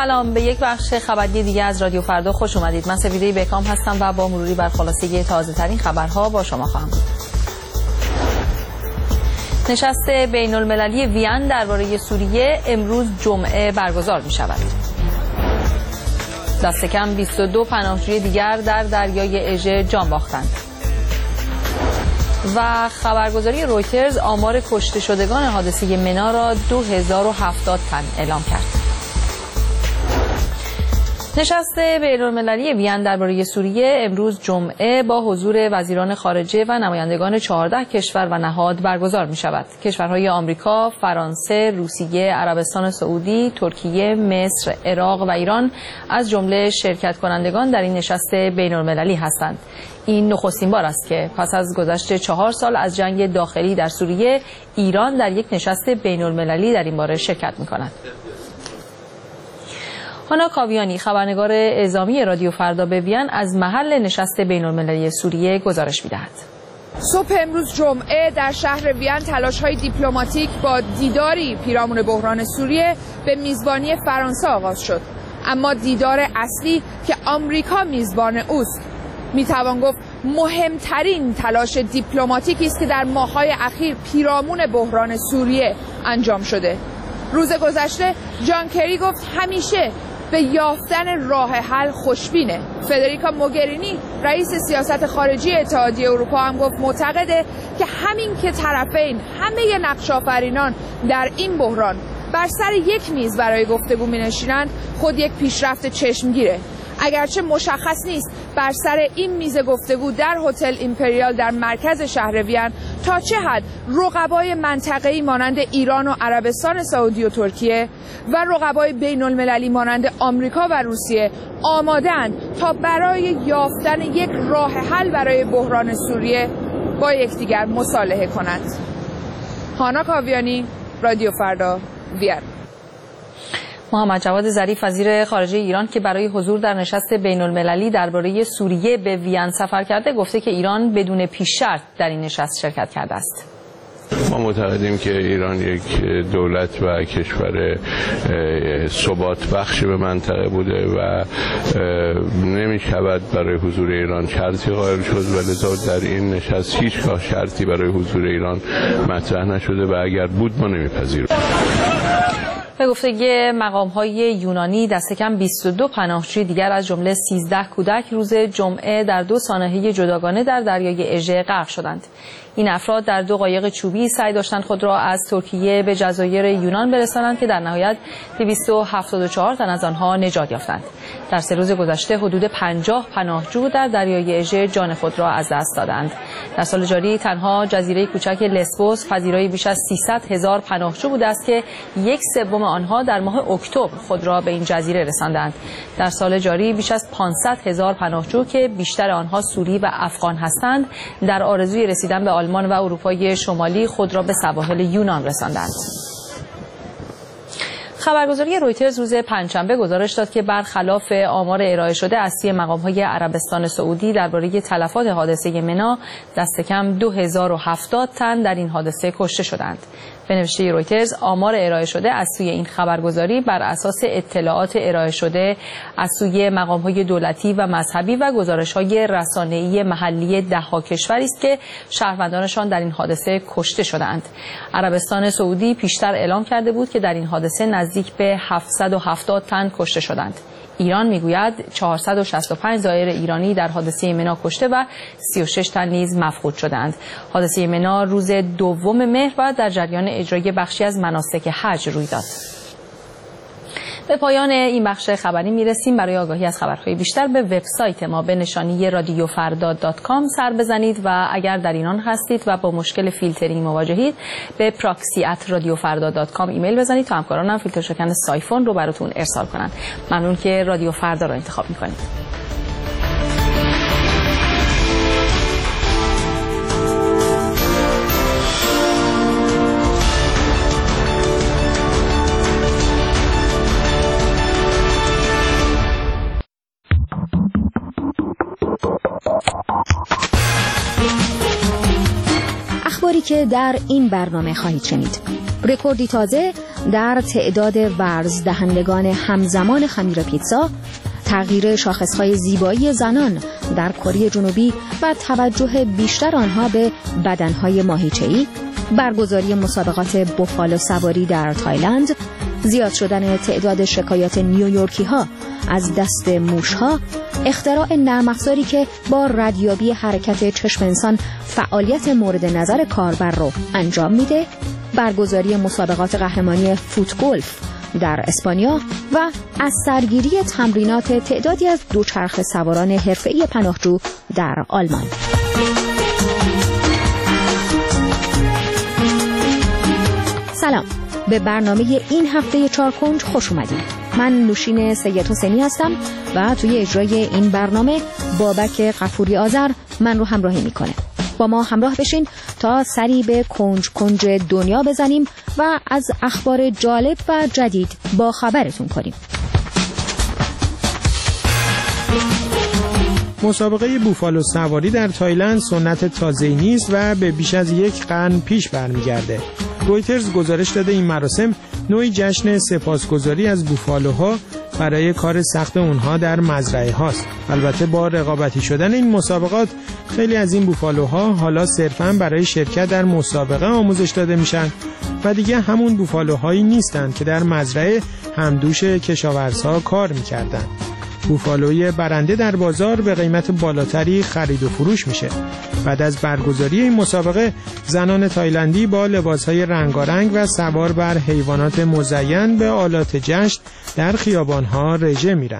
سلام، به یک بخش خبری دیگه از رادیو فردا خوش اومدید. من سویده بکام هستم و با مروری بر خلاصه تازه ترین خبرها با شما خواهم بود. نشست بین المللی وین درباره سوریه امروز جمعه برگزار می شود. دست کم 22 پناهجوی دیگر در دریای اژه جان باختند. و خبرگزاری رویترز آمار کشته شدگان حادثه منا را 2070 تن اعلام کرد. نشست بین‌المللی وین درباره سوریه امروز جمعه با حضور وزیران خارجه و نمایندگان 14 کشور و نهاد برگزار می شود. کشورهای آمریکا، فرانسه، روسیه، عربستان سعودی، ترکیه، مصر، عراق و ایران از جمله شرکت کنندگان در این نشست بین‌المللی هستند. این نخستین بار است که پس از گذشت 4 سال از جنگ داخلی در سوریه، ایران در یک نشست بین‌المللی در این باره شرکت می کند. هانا کاویانی، خبرنگار اعزامی رادیو فردا به وین، از محل نشست بین‌المللی سوریه گزارش می‌دهد. صبح امروز جمعه در شهر وین تلاش‌های دیپلماتیک با دیداری پیرامون بحران سوریه به میزبانی فرانسه آغاز شد. اما دیدار اصلی که آمریکا میزبان اوست، میتوان گفت مهمترین تلاش دیپلماتیکی است که در ماه‌های اخیر پیرامون بحران سوریه انجام شده. روز گذشته جان کری گفت همیشه به یافتن راه حل خوشبینه. فدریکا موگرینی، رئیس سیاست خارجی اتحادیه اروپا، هم گفت معتقده که همین که طرفین، همه نقش آفرینان در این بحران بر سر یک میز برای گفتگو می‌نشینند، خود یک پیشرفت چشمگیره. اگرچه مشخص نیست بر سر این میز گفتگو در هتل ایمپریال در مرکز شهر وین تا چه حد رقبای منطقه‌ای مانند ایران و عربستان سعودی و ترکیه و رقبای بین‌المللی مانند آمریکا و روسیه آماده‌اند تا برای یافتن یک راه حل برای بحران سوریه با یکدیگر مصالحه کنند. هانا کاویانی، رادیو فردا، وین. محمد جواد ظریف، وزیر خارجه ایران که برای حضور در نشست بین‌المللی درباره سوریه به وین سفر کرده، گفته که ایران بدون پیش شرط در این نشست شرکت کرده است. ما معتقدیم که ایران یک دولت و کشور ثبات بخش به منطقه بوده و نمی شود برای حضور ایران شرطی قائل شد و لذا در این نشست هیچگاه شرطی برای حضور ایران مطرح نشده و اگر بود ما نمیپذیریم. به گفته مقام‌های یونانی، دست کم 22 پناهجوی دیگر از جمله 13 کودک روز جمعه در 2 سانحه جداگانه در دریای اژه غرق شدند. این افراد در 2 قایق چوبی سعی داشتند خود را از ترکیه به جزایر یونان برسانند که در نهایت 274 تن از آنها نجات یافتند. در 3 روز گذشته حدود 50 پناهجو در دریای اژه جان خود را از دست دادند. در سال جاری تنها جزیره کوچک لسبوس پذیرای بیش از 300,000 پناهجو بوده است که 1/3 آنها در ماه اکتبر خود را به این جزیره رساندند. در سال جاری بیش از 500,000 پناهجو که بیشتر آنها سوری و افغان هستند، در آرزوی رسیدن به آلمان و اروپای شمالی خود را به سواحل یونان رساندند. خبرگزاری رویترز روز پنجشنبه گزارش داد که برخلاف آمار ارائه شده از سوی مقام‌های عربستان سعودی درباره تلفات حادثه منا، دست کم 2070 تن در این حادثه کشته شدند. به نوشته رویترز، آمار ارائه شده از سوی این خبرگزاری بر اساس اطلاعات ارائه شده از سوی مقام‌های دولتی و مذهبی و گزارش‌های رسانه‌ای محلی 10 کشوری است که شهروندانشان در این حادثه کشته شدند. عربستان سعودی پیشتر اعلام کرده بود که در این حادثه نزدیک به 770 تن کشته شدند. ایران میگوید 465 زائر ایرانی در حادثه منا کشته و 36 تن نیز مفقود شدند. حادثه منا روز 2 مهر و در جریان اجرای بخشی از مناسک حج روی داد. به پایان این بخش خبری میرسیم. برای آگاهی از خبرهای بیشتر به وبسایت ما به نشانی radiofarda.com سر بزنید و اگر در ایران هستید و با مشکل فیلترینگ مواجهید به proxy@radiofarda.com ایمیل بزنید تا همکارانم فیلتر شکن سایفون رو براتون ارسال کنن. ممنون که رادیو فردا رو انتخاب میکنید. اخباری که در این برنامه خواهید شنید. رکوردی تازه در تعداد ورز دهندگان همزمان خمیر پیتزا، تغییر شاخصهای زیبایی زنان در کره جنوبی و توجه بیشتر آنها به بدنهای ماهیچه‌ای، برگزاری مسابقات بوفالو سواری در تایلند، زیاد شدن تعداد شکایات نیویورکی ها از دست موش ها، اختراع نرم افزاری که با ردیابی حرکت چشم انسان فعالیت مورد نظر کاربر رو انجام میده، برگزاری مسابقات قهرمانی فوتگولف در اسپانیا و از سرگیری تمرینات تعدادی از دوچرخه سواران حرفه‌ای پناهجو در آلمان. سلام، به برنامه این هفته چارکنج خوش اومدید. من نوشین سید حسینی هستم و توی اجرای این برنامه بابک غفوری آذر من رو همراهی میکنه. با ما همراه بشین تا سری به کنج کنج دنیا بزنیم و از اخبار جالب و جدید با خبرتون کنیم. مسابقه بوفالو سواری در تایلند سنت تازه‌ای نیست و به بیش از یک قرن پیش برمیگرده. رویترز گزارش داده این مراسم نوعی جشن سپاسگزاری از بوفالوها برای کار سخت اونها در مزرعه هاست. البته با رقابتی شدن این مسابقات خیلی از این بوفالوها حالا صرفاً برای شرکت در مسابقه آموزش داده میشن و دیگه همون بوفالوهایی نیستن که در مزرعه همدوش کشاورزها کار میکردن. بوفالوی برنده در بازار به قیمت بالاتری خرید و فروش میشه. بعد از برگزاری این مسابقه زنان تایلندی با لباسهای رنگارنگ و سوار بر حیوانات مزین به آلات جشن در خیابانها رژه میرن.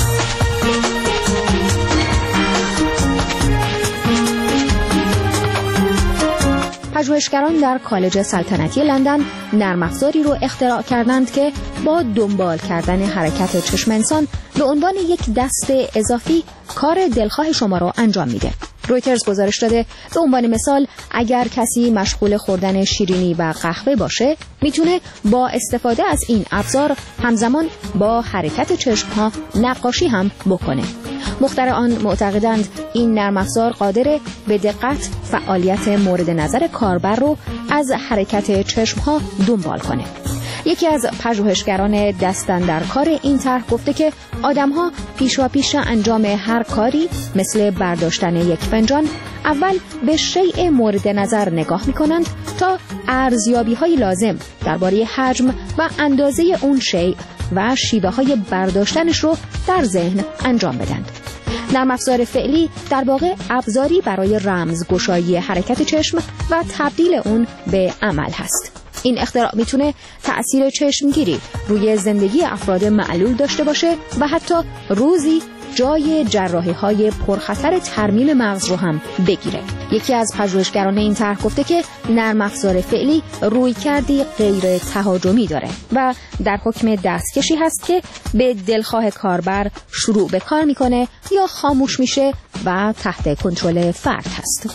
پژوهشگران در کالج سلطنتی لندن نرم افزاری رو اختراع کردند که با دنبال کردن حرکت چشم انسان به عنوان یک دست اضافی کار دلخواه شما رو انجام میده. رویترز گزارش داده به عنوان مثال اگر کسی مشغول خوردن شیرینی و قهوه باشه میتونه با استفاده از این ابزار همزمان با حرکت چشم‌ها نقاشی هم بکنه. مخترعان معتقدند این نرم افزار قادر به دقت فعالیت مورد نظر کاربر رو از حرکت چشم‌ها دنبال کنه. یکی از پژوهشگران دستاندرکار این طرح گفته که آدم‌ها پیش انجام هر کاری مثل برداشتن یک فنجان اول به شیء مورد نظر نگاه می‌کنند تا ارزیابی‌های لازم درباره حجم و اندازه اون شیء و شیوه‌های برداشتنش رو در ذهن انجام بدند. نرم افزار فعلی در واقع ابزاری برای رمزگشایی حرکت چشم و تبدیل اون به عمل هست. این اختراع میتونه تأثیر چشمگیری روی زندگی افراد معلول داشته باشه و حتی روزی جای جراحی‌های پرخطر ترمیم مغز رو هم بگیره. یکی از پژوهشگران این طرح گفته که نرم افزار فعلی رویکردی غیر تهاجمی داره و در حکم دستکشی هست که به دلخواه کاربر شروع به کار میکنه یا خاموش میشه و تحت کنترل فرد هست.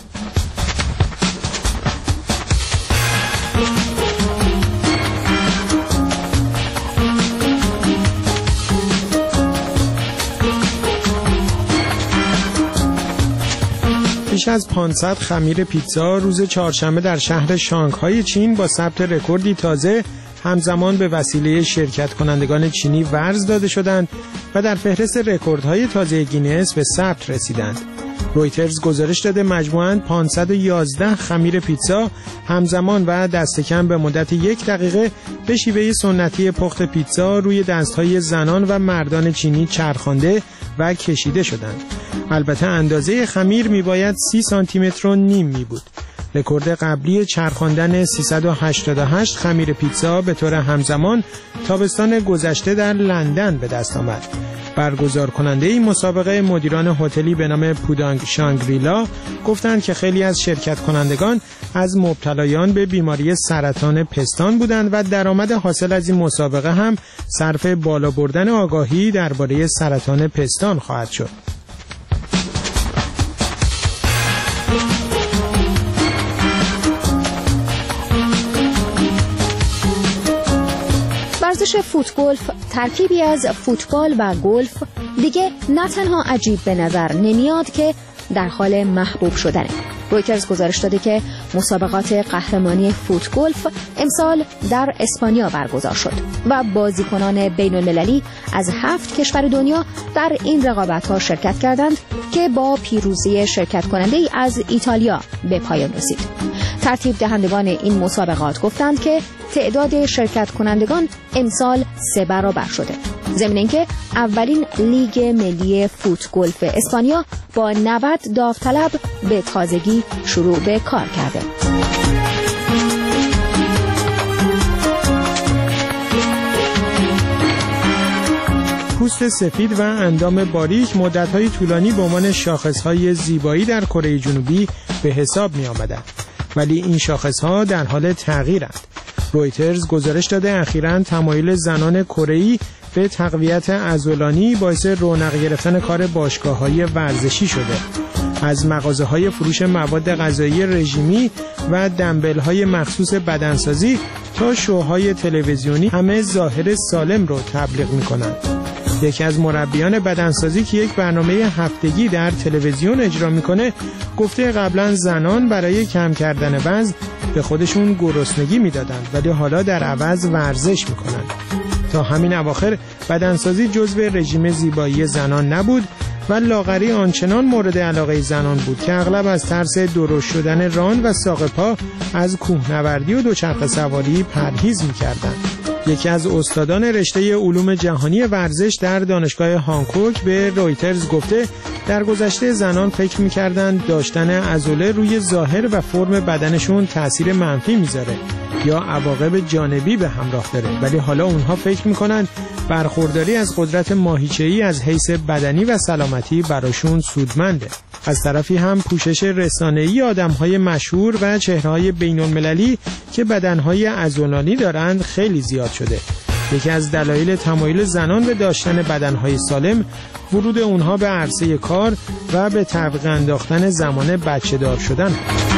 بیش از 500 خمیر پیتزا روز چهارشنبه در شهر شانگهای چین با ثبت رکوردی تازه همزمان به وسیله شرکت کنندگان چینی ورز داده شدند و در فهرست رکوردهای تازه گینس به ثبت رسیدند. رویترز گزارش داده مجموعاً 511 خمیر پیتزا همزمان و دست کم به مدت 1 دقیقه به شیوه سنتی پخت پیتزا روی دستهای زنان و مردان چینی چرخانده و کشیده شدند. البته اندازه خمیر میباید 30 سانتی متر و نیم می بود. رکورد قبلی چرخاندن 388 خمیر پیتزا به طور همزمان تابستان گذشته در لندن به دست آمد. برگزار کننده این مسابقه مدیران هتلی به نام پودانگ شانگریلا گفتند که خیلی از شرکت کنندگان از مبتلایان به بیماری سرطان پستان بودند و درآمد حاصل از این مسابقه هم صرف بالا بردن آگاهی درباره سرطان پستان خواهد شد. ورزش فوتگولف ترکیبی از فوتبال و گلف دیگه نه تنها عجیب به نظر نمیاد که در حال محبوب شدنه. رویترز گزارش داده که مسابقات قهرمانی فوت گلف امسال در اسپانیا برگزار شد و بازیکنان بین‌المللی از 7 کشور دنیا در این رقابت‌ها شرکت کردند که با پیروزی شرکت کننده‌ای از ایتالیا به پایان رسید. ترتیب دهندگان این مسابقات گفتند که تعداد شرکت کنندگان امسال 3 برابر شده. ضمن اینکه اولین لیگ ملی فوت گلف اسپانیا با 90 داوطلب به تازگی شروع به کار کرده. پوست سفید و اندام باریک مدت‌های طولانی به عنوان شاخص‌های زیبایی در کره جنوبی به حساب می‌آمدند، ولی این شاخص‌ها در حال تغییرند. رویترز گزارش داده اخیراً تمایل زنان کره‌ای به تقویت عضلانی باعث رونق گرفتن کار باشگاه‌های ورزشی شده. از مغازه‌های فروش مواد غذایی رژیمی و دمبل‌های مخصوص بدنسازی تا شوهای تلویزیونی همه ظاهر سالم رو تبلیغ می‌کنند. یکی از مربیان بدنسازی که یک برنامه هفتگی در تلویزیون اجرا میکنه گفته قبلا زنان برای کم کردن وزن به خودشون گرسنگی میدادند ولی حالا در عوض ورزش میکنند. تا همین اواخر بدنسازی جزو رژیم زیبایی زنان نبود و لاغری آنچنان مورد علاقه زنان بود که اغلب از ترس درشت شدن ران و ساق پا از کوهنوردی و دوچرخه سواری پرهیز میکردند. یکی از استادان رشته علوم جهانی ورزش در دانشگاه هانکوک به رویترز گفته در گذشته زنان فکر می‌کردند داشتن عضله روی ظاهر و فرم بدنشون تأثیر منفی میذاره یا عواقب جانبی به همراه داره، ولی حالا اونها فکر می‌کنند برخورداری از قدرت ماهیچه‌ای از حیث بدنی و سلامتی براشون سودمنده. از طرفی هم پوشش رسانه‌ای آدم‌های مشهور و چهره‌های بین‌المللی که بدن‌های عضلانی دارند خیلی زیاد شده. یکی از دلایل تمایل زنان به داشتن بدن‌های سالم ورود اونها به عرصه کار و به تعویق انداختن زمان بچه‌دار شدن.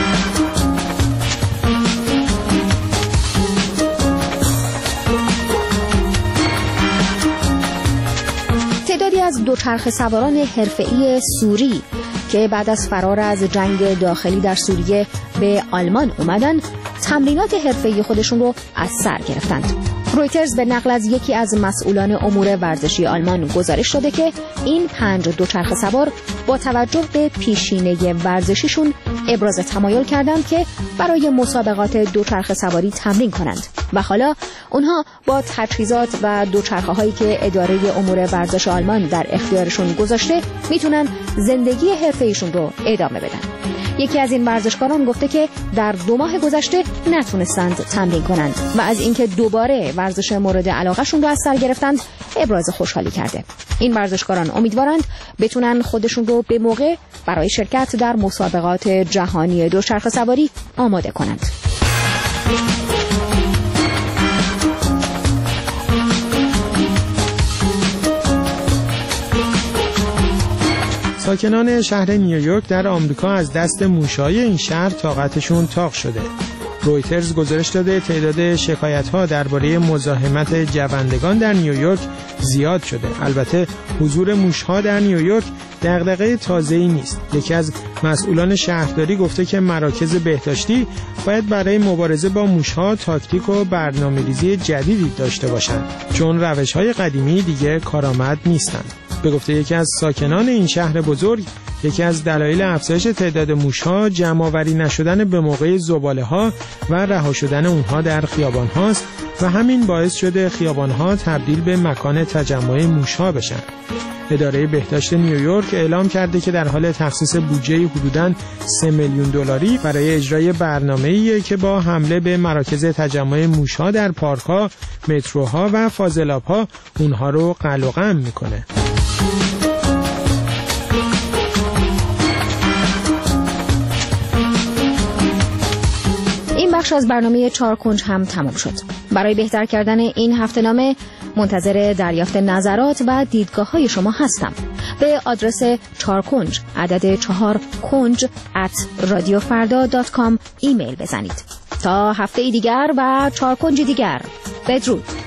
تعدادی از دوچرخه سواران حرفه‌ای سوری که بعد از فرار از جنگ داخلی در سوریه به آلمان اومدن تمرینات حرفه‌ای خودشون رو از سر گرفتند. رویترز به نقل از یکی از مسئولان امور ورزشی آلمان گزارش داده که این 5 دوچرخه سوار با توجه به پیشینه ورزشیشون ابراز تمایل کردند که برای مسابقات دوچرخه سواری تمرین کنند و حالا اونها با تجهیزات و دوچرخه‌هایی که اداره امور ورزش آلمان در اختیارشون گذاشته میتونن زندگی حرفه‌ایشون رو ادامه بدن. یکی از این ورزشکاران گفته که در 2 ماه گذشته نتونستند تمرین کنند و از اینکه دوباره ورزش مورد علاقهشون رو از سر گرفتند ابراز خوشحالی کرده. این ورزشکاران امیدوارند بتونن خودشون رو به موقع برای شرکت در مسابقات جهانی دوچرخه سواری آماده کنند. ساکنان شهر نیویورک در آمریکا از دست موش‌های این شهر طاقتشون تاق شده. رویترز گزارش داده تعداد شکایت‌ها درباره مزاحمت جوندگان در نیویورک زیاد شده. البته حضور موش‌ها در نیویورک دغدغه تازه‌ای نیست. یکی از مسئولان شهرداری گفته که مراکز بهداشتی باید برای مبارزه با موش‌ها تاکتیک و برنامه‌ریزی جدیدی داشته باشند، چون روش‌های قدیمی دیگه کارآمد نیستند. به گفته یکی از ساکنان این شهر بزرگ، یکی از دلایل افزایش تعداد موش‌ها جمع‌آوری نشدن به موقع زباله‌ها و رها شدن اونها در خیابان‌هاست و همین باعث شده خیابان‌ها تبدیل به مکان تجمع موش‌ها بشن. اداره بهداشت نیویورک اعلام کرده که در حال تخصیص بودجه حدوداً 3 میلیون دلاری برای اجرای برنامه‌ای که با حمله به مراکز تجمع موش‌ها در پارک‌ها، متروها و فاضلاب‌ها اونها رو قلع و قم می‌کنه. این بخش از برنامه 4 کنج هم تمام شد. برای بهتر کردن این هفته‌نامه منتظر دریافت نظرات و دیدگاه‌های شما هستم. به آدرس 4 کنج عدد 4 کنج @radiofarda.com ایمیل بزنید. تا هفته دیگر و 4 کنج دیگر، بدرود.